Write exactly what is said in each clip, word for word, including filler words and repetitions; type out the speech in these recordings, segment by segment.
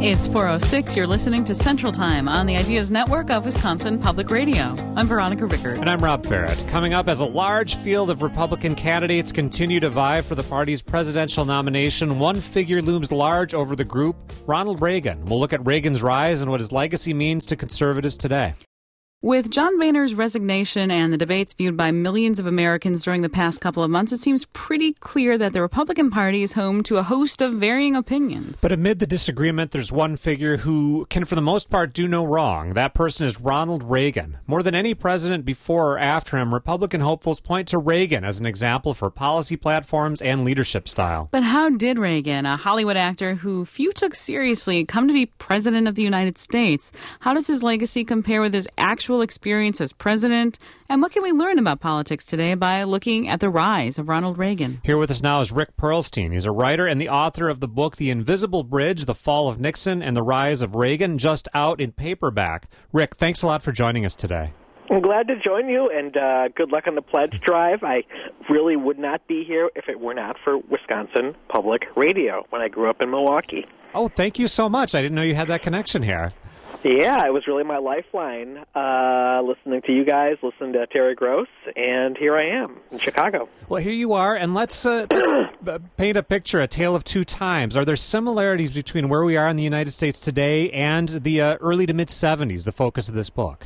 It's four oh six. You're listening to Central Time on the Ideas Network of Wisconsin Public Radio. I'm Veronica Rickard. And I'm Rob Farrett. Coming up, as a large field of Republican candidates continue to vie for the party's presidential nomination, one figure looms large over the group, Ronald Reagan. We'll look at Reagan's rise and what his legacy means to conservatives today. With John Boehner's resignation and the debates viewed by millions of Americans during the past couple of months, it seems pretty clear that the Republican Party is home to a host of varying opinions. But amid the disagreement, there's one figure who can, for the most part, do no wrong. That person is Ronald Reagan. More than any president before or after him, Republican hopefuls point to Reagan as an example for policy platforms and leadership style. But how did Reagan, a Hollywood actor who few took seriously, come to be president of the United States? How does his legacy compare with his actual experience as president, and what can we learn about politics today by looking at the rise of Ronald Reagan? Here with us now is Rick Perlstein. He's a writer and the author of the book The Invisible Bridge, The Fall of Nixon and the Rise of Reagan, just out in paperback. Rick, thanks a lot for joining us today. I'm glad to join you, and uh, good luck on the pledge drive. I really would not be here if it were not for Wisconsin Public Radio when I grew up in Milwaukee. Oh, thank you so much. I didn't know you had that connection here. Yeah, it was really my lifeline, uh, listening to you guys, listening to Terry Gross, and here I am in Chicago. Well, here you are, and let's, uh, let's paint a picture, a tale of two times. Are there similarities between where we are in the United States today and the uh, early to mid-seventies, the focus of this book?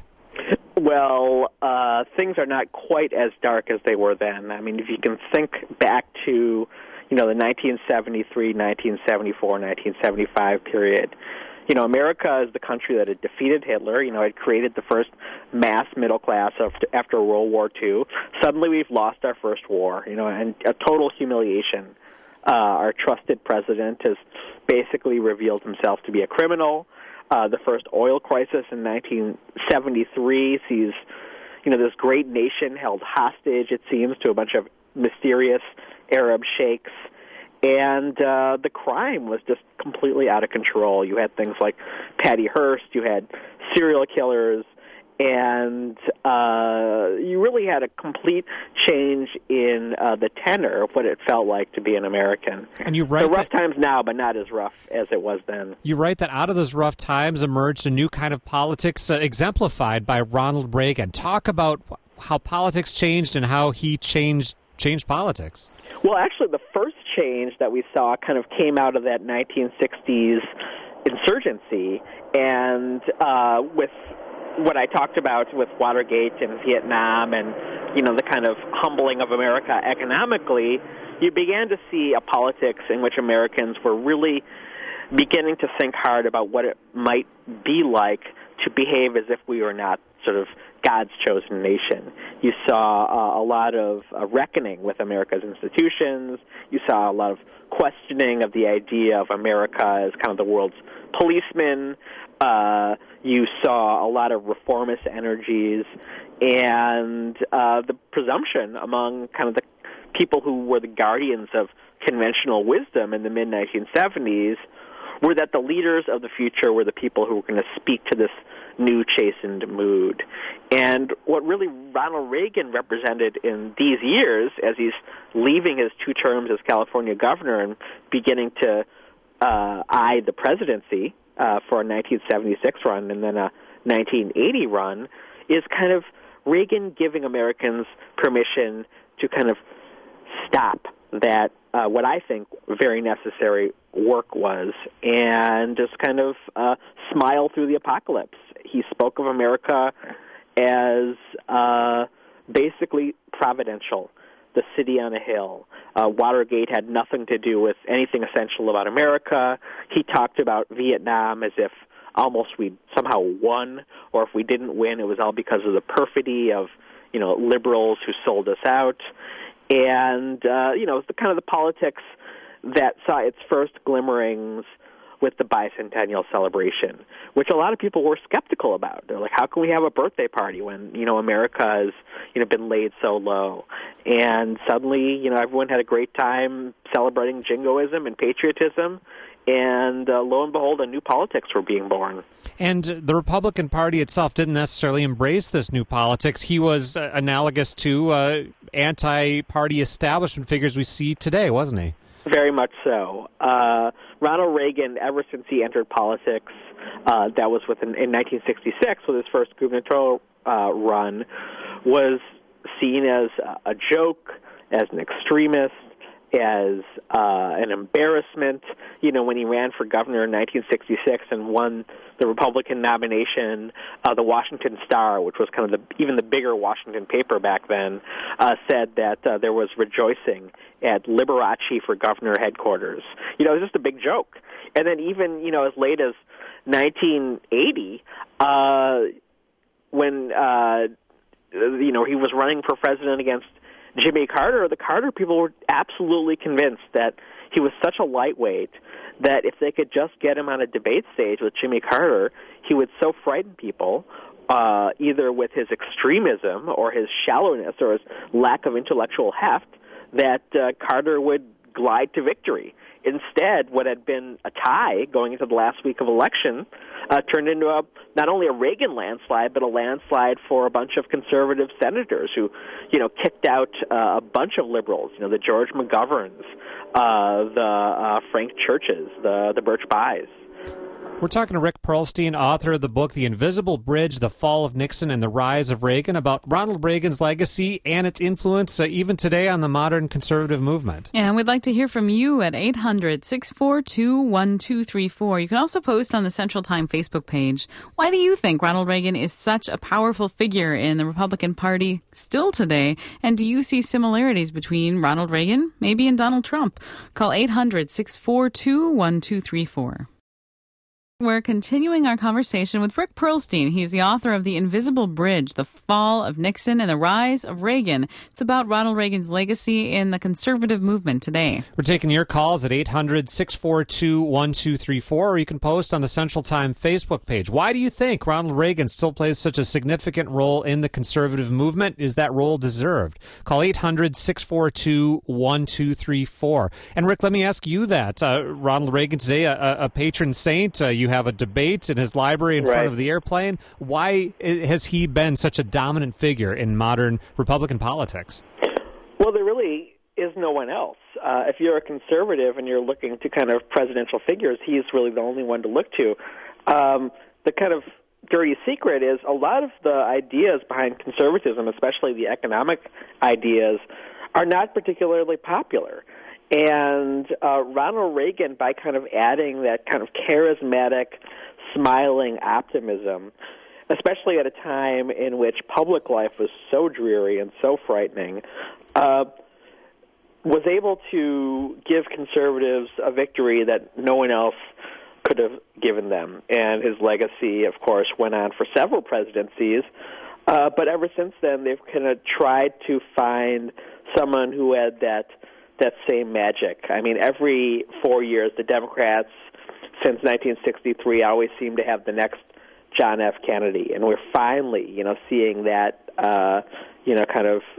Well, uh, things are not quite as dark as they were then. I mean, if you can think back to, you know, the nineteen seventy-three, nineteen seventy-four, nineteen seventy-five period, you know, America is the country that had defeated Hitler, you know, had created the first mass middle class after World War Two. Suddenly we've lost our first war, you know, and a total humiliation. Uh, our trusted president has basically revealed himself to be a criminal. Uh, the first oil crisis in nineteen seventy-three sees, you know, this great nation held hostage, it seems, to a bunch of mysterious Arab sheikhs. And uh, the crime was just completely out of control. You had things like Patty Hearst, you had serial killers, and uh, you really had a complete change in uh, the tenor of what it felt like to be an American. And you write so rough that, times now, but not as rough as it was then. You write that out of those rough times emerged a new kind of politics uh, exemplified by Ronald Reagan. Talk about how politics changed and how he changed changed politics. Well, actually, the first change that we saw kind of came out of that nineteen sixties insurgency, and uh, with what I talked about with Watergate and Vietnam and, you know, the kind of humbling of America economically, you began to see a politics in which Americans were really beginning to think hard about what it might be like to behave as if we were not sort of God's chosen nation. You saw uh, a lot of uh, reckoning with America's institutions. You saw a lot of questioning of the idea of America as kind of the world's policeman. Uh, you saw a lot of reformist energies and uh, the presumption among kind of the people who were the guardians of conventional wisdom in the mid nineteen seventies were that the leaders of the future were the people who were going to speak to this new chastened mood. And what really Ronald Reagan represented in these years, as he's leaving his two terms as California governor and beginning to uh, eye the presidency uh, for a nineteen seventy-six run and then a nineteen eighty run, is kind of Reagan giving Americans permission to kind of stop that, uh, what I think very necessary work was, and just kind of uh, smile through the apocalypse. He spoke of America as uh, basically providential, the city on a hill. Uh, Watergate had nothing to do with anything essential about America. He talked about Vietnam as if almost we somehow won, or if we didn't win, it was all because of the perfidy of, you know, liberals who sold us out. And, uh, you know, the kind of the politics that saw its first glimmerings with the bicentennial celebration, which a lot of people were skeptical about. They're like, how can we have a birthday party when, you know, America has, you know, been laid so low? And suddenly, you know, everyone had a great time celebrating jingoism and patriotism, and uh, lo and behold, a new politics were being born. And the Republican Party itself didn't necessarily embrace this new politics. He was uh, analogous to uh, anti-party establishment figures we see today, wasn't he? Very much so. Uh, Ronald Reagan, ever since he entered politics, uh, that was within, in nineteen sixty-six with his first gubernatorial uh, run, was seen as a joke, as an extremist, as uh, an embarrassment. You know, when he ran for governor in nineteen sixty-six and won the Republican nomination, uh, the Washington Star, which was kind of the, even the bigger Washington paper back then, uh, said that uh, there was rejoicing at Liberace for governor headquarters. You know, it was just a big joke. And then even, you know, as late as nineteen eighty, uh, when, uh, you know, he was running for president against Jimmy Carter, the Carter people were absolutely convinced that he was such a lightweight that if they could just get him on a debate stage with Jimmy Carter, he would so frighten people, uh, either with his extremism or his shallowness or his lack of intellectual heft, that uh, Carter would glide to victory. Instead, what had been a tie going into the last week of election uh, turned into a not only a Reagan landslide, but a landslide for a bunch of conservative senators who, you know, kicked out uh, a bunch of liberals. You know, the George McGoverns, uh, the uh, Frank Churches, the the Birch Bayhs. We're talking to Rick Perlstein, author of the book The Invisible Bridge, The Fall of Nixon and the Rise of Reagan, about Ronald Reagan's legacy and its influence uh, even today on the modern conservative movement. And we'd like to hear from you at eight hundred, six four two, one two three four. You can also post on the Central Time Facebook page. Why do you think Ronald Reagan is such a powerful figure in the Republican Party still today? And do you see similarities between Ronald Reagan, maybe, and Donald Trump? Call eight hundred, six four two, one two three four. We're continuing our conversation with Rick Perlstein. He's the author of The Invisible Bridge, The Fall of Nixon and the Rise of Reagan. It's about Ronald Reagan's legacy in the conservative movement today. We're taking your calls at eight hundred, six four two, one two three four, or you can post on the Central Time Facebook page. Why do you think Ronald Reagan still plays such a significant role in the conservative movement? Is that role deserved? Call eight hundred, six four two, one two three four. And Rick, let me ask you that. Uh, Ronald Reagan today, a, a patron saint, uh, you You have a debate in his library in right. front of the airplane. Why has he been such a dominant figure in modern Republican politics? Well, there really is no one else. Uh, if you're a conservative and you're looking to kind of presidential figures, he's really the only one to look to. Um, the kind of dirty secret is a lot of the ideas behind conservatism, especially the economic ideas, are not particularly popular. And uh, Ronald Reagan, by kind of adding that kind of charismatic, smiling optimism, especially at a time in which public life was so dreary and so frightening, uh, was able to give conservatives a victory that no one else could have given them. And his legacy, of course, went on for several presidencies. Uh, but ever since then, they've kind of tried to find someone who had that that same magic. I mean, every four years, the Democrats, since nineteen sixty-three, always seem to have the next John F. Kennedy, and we're finally, you know, seeing that, uh, you know, kind of,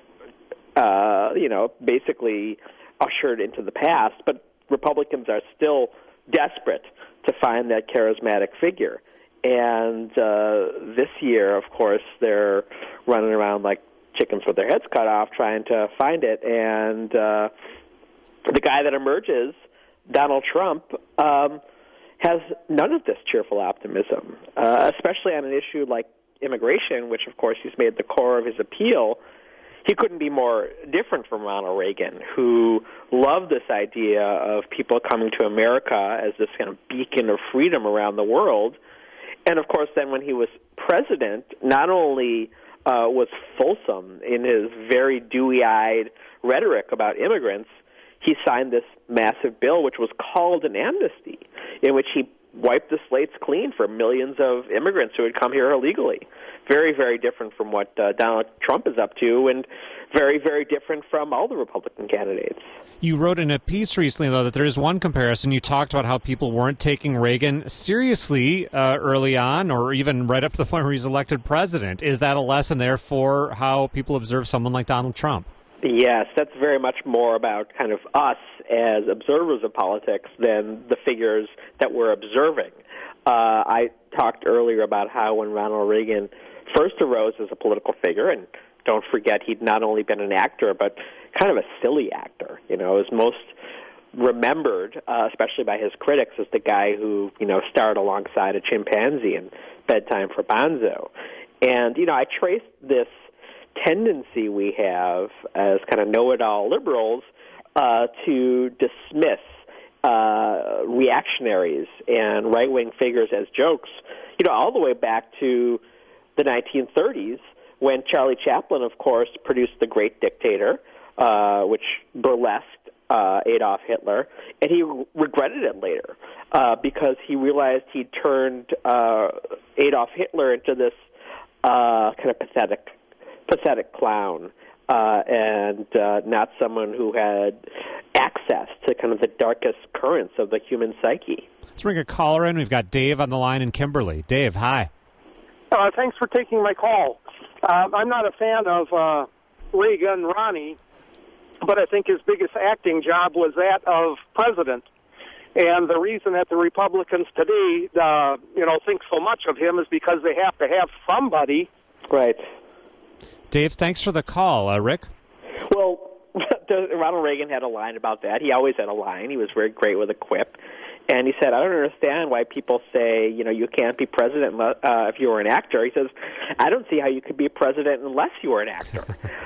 uh, you know, basically ushered into the past. But Republicans are still desperate to find that charismatic figure. And uh, this year, of course, they're running around like chickens with their heads cut off trying to find it. And uh, the guy that emerges, Donald Trump, um, has none of this cheerful optimism, uh, especially on an issue like immigration, which, of course, he's made the core of his appeal. He couldn't be more different from Ronald Reagan, who loved this idea of people coming to America as this kind of beacon of freedom around the world. And, of course, then when he was president, not only uh, was fulsome in his very dewy-eyed rhetoric about immigrants, he signed this massive bill, which was called an amnesty, in which he wiped the slates clean for millions of immigrants who had come here illegally. Very, very different from what uh, Donald Trump is up to, and very, very different from all the Republican candidates. You wrote in a piece recently, though, that there is one comparison. You talked about how people weren't taking Reagan seriously uh, early on, or even right up to the point where he's elected president. Is that a lesson there for how people observe someone like Donald Trump? Yes, that's very much more about kind of us as observers of politics than the figures that we're observing. Uh, I talked earlier about how when Ronald Reagan first arose as a political figure, and don't forget he'd not only been an actor, but kind of a silly actor. You know, his most remembered, uh, especially by his critics, as the guy who, you know, starred alongside a chimpanzee in Bedtime for Bonzo. And, you know, I traced this tendency we have as kind of know-it-all liberals uh, to dismiss uh, reactionaries and right-wing figures as jokes, you know, all the way back to the nineteen thirties, when Charlie Chaplin, of course, produced The Great Dictator, uh, which burlesqued uh, Adolf Hitler, and he re- regretted it later uh, because he realized he'd turned uh, Adolf Hitler into this uh, kind of pathetic, pathetic clown, uh, and uh, not someone who had access to kind of the darkest currents of the human psyche. Let's bring a caller in. We've got Dave on the line in Kimberly. Dave, hi. Uh, thanks for taking my call. Uh, I'm not a fan of uh, Reagan, Ronnie, but I think his biggest acting job was that of president. And the reason that the Republicans today, uh, you know, think so much of him is because they have to have somebody. Right. Dave, thanks for the call. Uh, Rick? Well, Ronald Reagan had a line about that. He always had a line. He was very great with a quip. And he said, I don't understand why people say, you know, you can't be president uh, if you were an actor. He says, I don't see how you could be president unless you were an actor.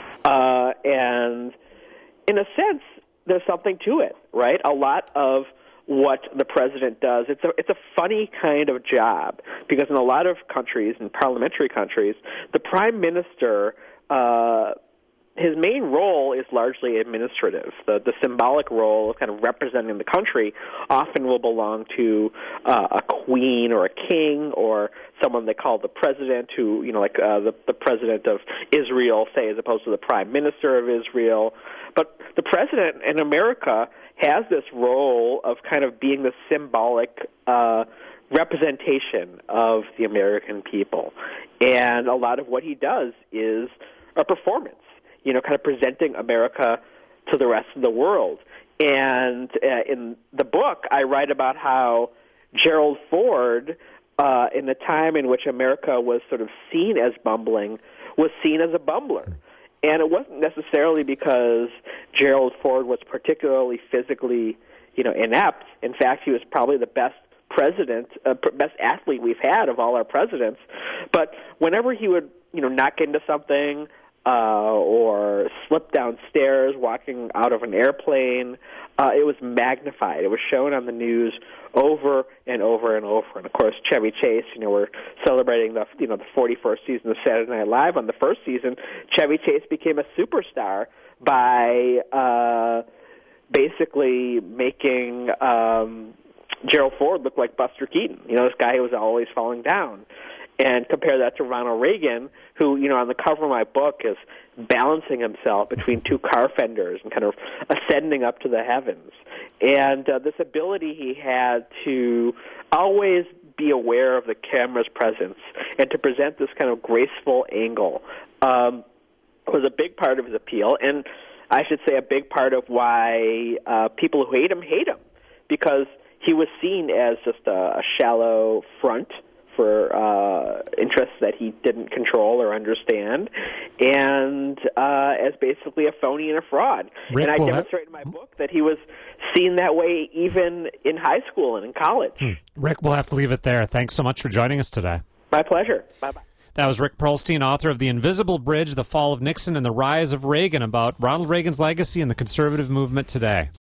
uh, and in a sense, there's something to it, right? A lot of what the president does, it's a, it's a funny kind of job, because in a lot of countries, in parliamentary countries, the prime minister, uh, his main role is largely administrative. The, the symbolic role of kind of representing the country often will belong to uh, a queen or a king or someone they call the president, who, you know, like uh, the, the president of Israel, say, as opposed to the prime minister of Israel. But the president in America has this role of kind of being the symbolic uh, representation of the American people. And a lot of what he does is a performance, you know, kind of presenting America to the rest of the world. And uh, in the book, I write about how Gerald Ford, uh, in the time in which America was sort of seen as bumbling, was seen as a bumbler. And it wasn't necessarily because Gerald Ford was particularly physically, you know, inept. In fact, he was probably the best president, uh, best athlete we've had of all our presidents. But whenever he would, you know, knock into something, Uh, or slip downstairs walking out of an airplane, uh, it was magnified. It was shown on the news over and over and over. And of course, Chevy Chase, you know, we're celebrating the you know the forty-first season of Saturday Night Live. On the first season, Chevy Chase became a superstar by uh, basically making um, Gerald Ford look like Buster Keaton. You know, this guy who was always falling down. And compare that to Ronald Reagan, who, you know, on the cover of my book is balancing himself between two car fenders and kind of ascending up to the heavens. And uh, this ability he had to always be aware of the camera's presence and to present this kind of graceful angle um, was a big part of his appeal. And I should say a big part of why uh, people who hate him hate him, because he was seen as just a, a shallow front for uh, interests that he didn't control or understand, and uh, as basically a phony and a fraud. Rick, and I well, demonstrate in my book that he was seen that way even in high school and in college. Hmm. Rick, we'll have to leave it there. Thanks so much for joining us today. My pleasure. Bye-bye. That was Rick Perlstein, author of The Invisible Bridge, The Fall of Nixon and the Rise of Reagan, about Ronald Reagan's legacy and the conservative movement today.